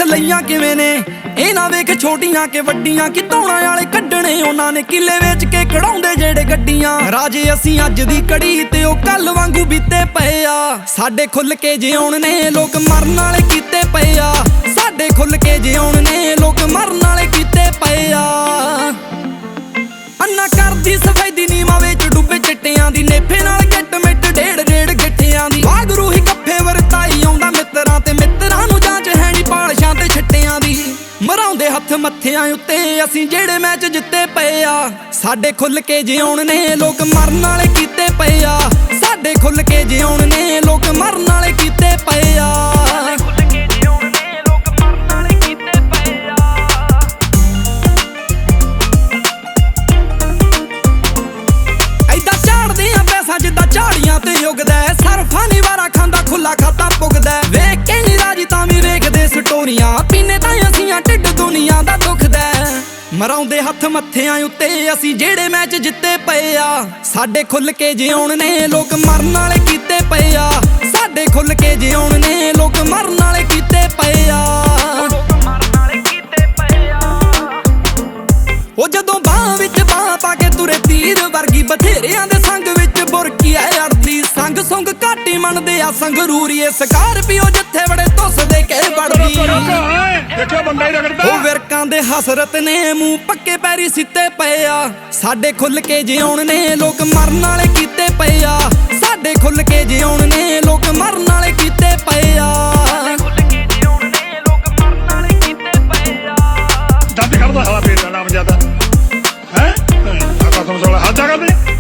ਲਈਆਂ ਕਿਵੇਂ ਨੇ ਇਹ ਨਾ ਵੇਖ ਛੋਟੀਆਂ ਕਿ ਵੱਡੀਆਂ ਕਿ ਧੌਣਾ ਵਾਲੇ ਕੱਢਣੇ ਉਹਨਾਂ ਨੇ ਕਿੱਲੇ ਵੇਚ ਕੇ ਕਢਾਉਂਦੇ ਜਿਹੜੇ ਗੱਡੀਆਂ ਰਾਜੇ ਅਸੀਂ ਅੱਜ ਦੀ ਕੜੀ ਤੇ ਉਹ ਕੱਲ ਵਾਂਗੂ ਬੀਤੇ ਪਏ ਆ ਸਾਡੇ ਖੁੱਲ ਕੇ ਜਿਉਣ ਨੇ ਲੋਕ ਮਰਨ ਵਾਲੇ ਕੀਤੇ ਪਏ ਆ ਸਾਡੇ ਖੁੱਲ ਕੇ ਜਿਉਣ ਨੇ ਲੋਕ ਮਰਨ ਵਾਲੇ ਕੀਤੇ ਪਏ ਆ ਅੰਨਾ ਕਰਦੀ ਸਫੈਦੀ ਨੀਵਾਂ ਵਿੱਚ ਡੁੱਬੇ ਚਿੱਟਿਆਂ ਦੀ ਨੇਫੇ ਨਾਲ ਗਿੱਟ ਮਿੱਟ ਢੇੜ ਢੇੜ ਗਿੱਠਿਆਂ ਦੀ ਵਾਗਰੂ ਹੀ ਕੱਫੇ ਵਰਤਾਈ ਆਉਂਦਾ ਮਿੱਤਰਾਂ ਤੇ ਮਿੱਤਰਾਂ ਨੂੰ ਜਾਂਚ ਹੈ ਨੀ ਪਾਲਸ਼ਾਂ ਤੇ ਛੱਟਿਆਂ ਦੀ ਮਰਾਉਂਦੇ ਹੱਥ ਮੱਥਿਆਂ ਉੱਤੇ ਅਸੀਂ ਜਿਹੜੇ ਮੈਚ ਜਿੱਤੇ ਪਏ ਆ ਸਾਡੇ ਖੁੱਲ ਕੇ ਜਿਉਣ ਨੇ ਲੋਕ ਮਰਨ ਵਾਲੇ ਕੀਤੇ ਪਏ ਆ ਸਾਡੇ ਖੁੱਲ ਕੇ ਜਿਉਣ ਨੇ ਲੋਕ ਮਰਨ ਵਾਲੇ ਕੀਤੇ ਪਏ ਆ ਜਿੱਦਾਂ ਝਾੜੀਆਂ ਤੇ ਉਗਦਾ ਸਰਫਾਂ ਨੀ ਵਾਰਾ ਖਾਂਦਾ ਖੁੱਲਾ ਖਾਤਾ ਪੁੱਗਦਾ ਵੇਖ ਕੇ ਨੀ ਰਾਜੀ ਤਾਂ ਵੀ ਵੇਖਦੇ ਸਟੋਰੀਆਂ ਪੀਨੇ ਤਾਂ ਅਸੀਂ ਆ ਢਿੱਡ ਦੁਨੀਆ ਦਾ ਦੁਖਦਾ ਮਰਾਉਂਦੇ ਹੱਥ ਮੱਥਿਆਂ ਉੱਤੇ ਅਸੀਂ ਜਿਹੜੇ ਮੈਚ ਜਿੱਤੇ ਪਏ ਆ ਸਾਡੇ ਖੁੱਲ ਕੇ ਜਿਉਣ ਨੇ ਲੋਕ ਮਰਨ ਵਾਲੇ ਕੀਤੇ ਪਏ ਆ ਸਾਡੇ ਖੁੱਲ ਕੇ ਜਿਉਣ ਨੇ ਲੋਕ ਮਰਨ ਵਾਲੇ ਕੀਤੇ ਪਏ ਆ ਉਹ ਜਦੋਂ ਬਾਹ ਵਿੱਚ ਬਾਹ ਪਾ ਕੇ ਤੁਰੇ ਤੀਰ ਵਰਗੀ ਬਥੇਰਿਆਂ ਦੇ ਸੰਗ ਵਿੱਚ ਬੁਰਕੀ ਐ ਅੜਦੀ ਸੰਗ ਸੁੰਗ ਘਾਟੀ ਮੰਨਦੇ ਆ ਸੰਗਰੂਰੀਏ ਸਕਾਰਪੀਓ ਜਿੱਥੇ ਬੜੇ ਤੁਸ ਦੇ ਕੇ ਵੜਦੀ ਦੇਖੋ ਬੰਦਾ ਹੀ ਰਗੜਦਾ ਉਹ ਵਿਰਕਾਂ ਦੇ ਹਸਰਤ ਨੇ ਮੂੰਹ ਪੱਕੇ ਪੈਰੀ ਸਿੱਤੇ ਪਏ ਆ ਸਾਡੇ ਖੁੱਲ ਕੇ ਜਿਉਣ ਨੇ ਲੋਕ ਮਰਨ ਵਾਲੇ ਕੀਤੇ ਪਏ ਆ ਸਾਡੇ ਖੁੱਲ ਕੇ ਜਿਉਣ ਨੇ ਲੋਕ ਮਰਨ ਵਾਲੇ ਕੀਤੇ ਪਏ ਆ ਦੰਦ ਕੱਢਦਾ ਹਾਲਾ ਫੇਰ ਨਾਮ ਜਿਆਦਾ ਹੈ ਆਪਾਂ ਤੁਹਾਨੂੰ ਹੱਥ ਜਾ ਕਰਦੇ